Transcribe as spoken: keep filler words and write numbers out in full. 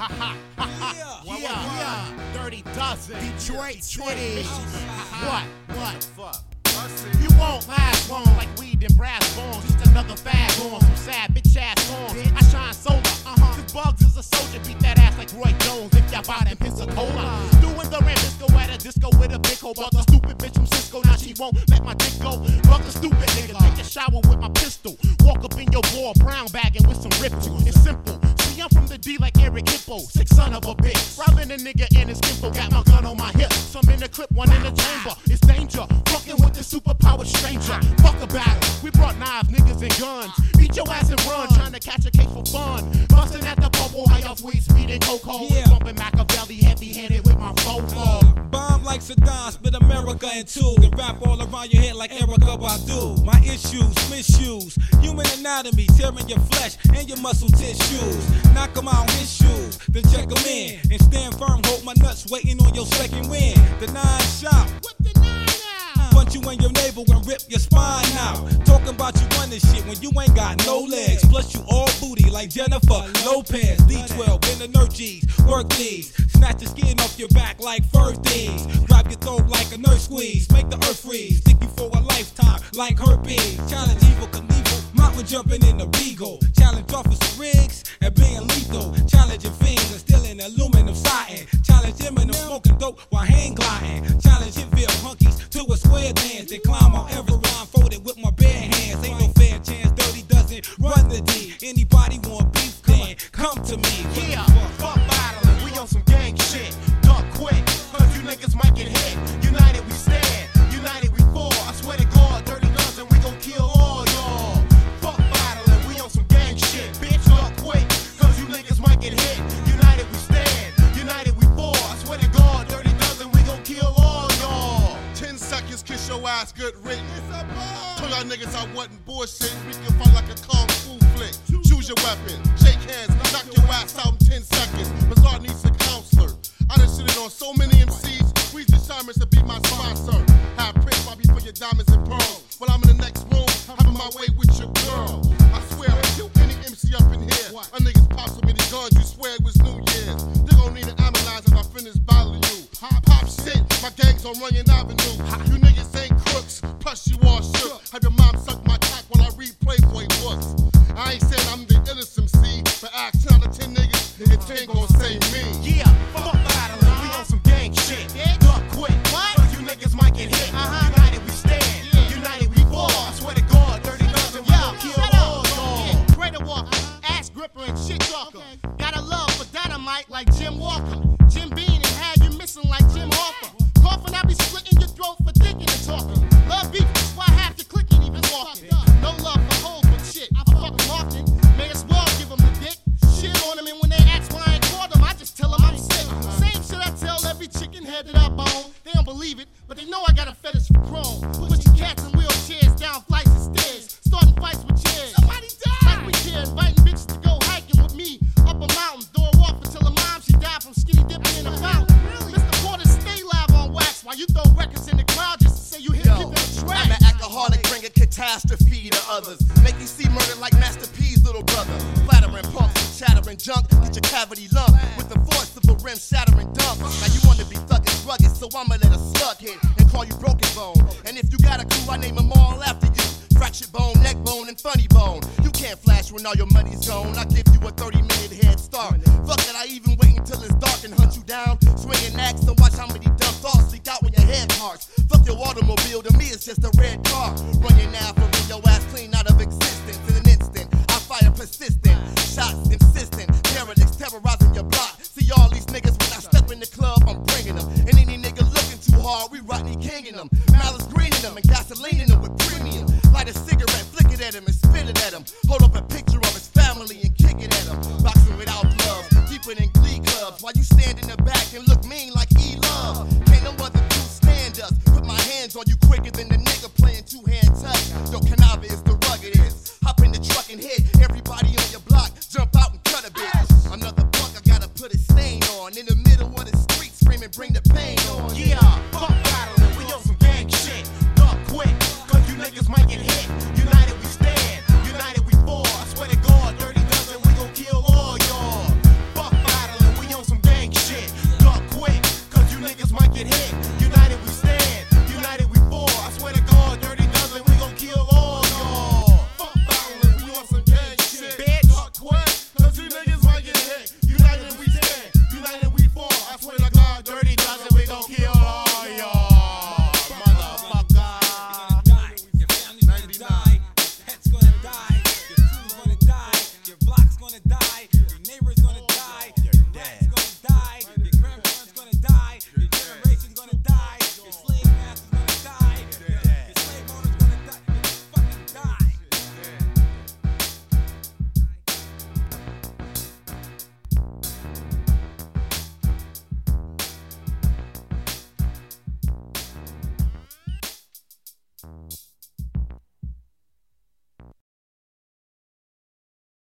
Ha ha ha ha. Yeah, yeah. Dirty Dozen. Detroit City. What? What? Fuck. You won't last long like weed and brass bones. Just another fag on some sad bitch ass songs. I shine solar, uh-huh. Cause Bugs is a soldier, beat that ass like Roy Jones. If y'all buy them Pensacola. Doing the Rambisco at a disco with a big hole. But the stupid bitch from Cisco, now she won't let my dick go. Fuck the stupid nigga, take a shower with my pistol. Walk up in your ball, brown bagging with some ripple. It's simple. See, I'm from the D like Eric Hippo. Sick son of a bitch. Robbing a nigga in his gimpo. Got my gun on my hip. Some in the clip, one in the chamber. It's danger. Fucking with the superpower stranger. Fuck a battle. We brought knives, niggas, and guns. Beat your ass and run. Trying to catch a case for fun. Busting at the bubble, high off weed, speed, and cocoa. Yeah. Bumping Machiavelli, heavy-handed with my Fofo. Uh, bomb like Saddam, spit America in two. And rap all around your head like Erykah Badu. My issues, misuse. Human anatomy, tearing your flesh and your muscle tissues. Knock 'em out, his shoes, then check 'em in. And stand firm, hold my nuts, waiting on your second win. The nine shot. What the nine out? Punch you in your navel and rip your spine out. Talking about you run this shit when you ain't got no legs. Plus you all booty like Jennifer Lopez. D twelve in the Nurgies, work these. Snatch the skin off your back like fur thieves. Grab your throat like a nurse squeeze. Make the earth freeze. Stick you for a lifetime like herpes. Challenge evil Knievel, mountain jumping in the Regal. Challenge Officer Riggs and being lethal. Challenging fiends and stealing aluminum siding. Challenge him and smoking dope while hang gliding. Challenge Hitville hunkies to a square dance. They climb on every line folded with my bare hands. Ain't no fair chance, Dirty doesn't run the D. Anybody want beef, then come to me. Yeah, fuck battling, we on some gang shit. Duck quick, cause you niggas might get hit. United we stand, united we fall. I swear to God, Dirty Dozen, we gon' kill all y'all. Fuck battling, we on some gang shit. Bitch, duck quick, cause you niggas might get hit. United we stand, united we fall. I swear to God, Dirty Dozen, we gon' kill all y'all. Ten seconds, kiss your ass, good riddance. Tell y'all niggas I wasn't bullshit. We can fight like a kung fu flick. Choose your weapon, shake hands, knock your ass out in ten seconds. Bazaar needs a counselor. I done shitted on so many M Cs. Squeeze the Shamers to be my sponsor. Have Prince Bobby for your diamonds and pearls. While I'm in the next room, having my way with your girl. I swear I'll kill any M C up in here. My niggas pop so many guns, you swear it was New Year's. They gon' need an ambulance if I finish battling you. Pop shit, my gang's on Runyon Avenue. You niggas ain't crooks, plus you all shook. Have your mom suck my cock while I read Playboy books. I ain't saying I'm the illest M C, but ask ten out of ten niggas, and ten gon' say me. Yeah, fuck battling, we on some gang shit. Duck quick, what? Cause you niggas might get hit. Uh-huh. United we stand, united we fall. I swear to God, Dirty Dozen, we gon' kill all y'all. Yeah, Crater Walker, ass gripper and shit talker. Okay. Got a love for dynamite like Jim Walker. Jim Bean and had you missing like Jim Harper. Coughing, I be splitting your throat for thinking and talking. Love beef, that's why half the clique ain't even walking. No love for hoes, but shit, I fucking walking. May as well give them the dick. Shit on them, and when they ask why I ain't called them, I just tell them I'm sick. Same shit I tell every chicken head that I bone. They don't believe it, but they know I got a fetish for chrome. Pushing cats in wheelchairs down flights of stairs. Starting fights with chairs. Somebody died! Like we care, inviting bitches to go hiking with me. Up a mountain, door walk until her mom, she died from skinny dipping in a fountain. Mister Porter, stay live on wax while you throw records in the crowd just to say you hit people in the track. I'm an alcoholic, bring a catastrophe to others. Make you see murder like Master P's little brother. Flattering punks and chattering junk, get your cavity lump with the force of a rim shattering dump. Now you wanna be thuggin' rugged, so I'ma let a slug hit and call you Broken Bone. And if you got a crew, I name them all after you. Fractured bone, neck bone, and funny bone. You can't flash when all your money's gone. I give you a thirty minute head start. Fuck it, I even wait until it's dark and hunt you down. Swing an axe and watch how many dumb thoughts leak out when your head parts. Fuck your automobile, to me it's just a red car. Run your nav for your ass clean out of existence. In an instant, I fire persistent. Shots insistent, derelicts terrorizing your block. See all these niggas when I step in the club, I'm bringing them. And any nigga looking too hard, we Rodney Kinging them. Malice greening them and gasoline in them with premium. Light a cigarette, flick it at him and spit it at him. Hold up a picture of his family and kick it at him. Boxing without gloves, keep it in glee clubs. While you stand in the back and look mean like E-Love. Can't no other dude stand us. Put my hands on you quicker than the nigga playing two-hand touch. Yo, Canava is the ruggedest. Hop in the truck and hit everybody on your block. Jump out and cut a bitch. Another buck, I gotta put a stain on. In the middle of the street screaming, bring the pain on. Yeah, fuck battling, we on some gang wanna die.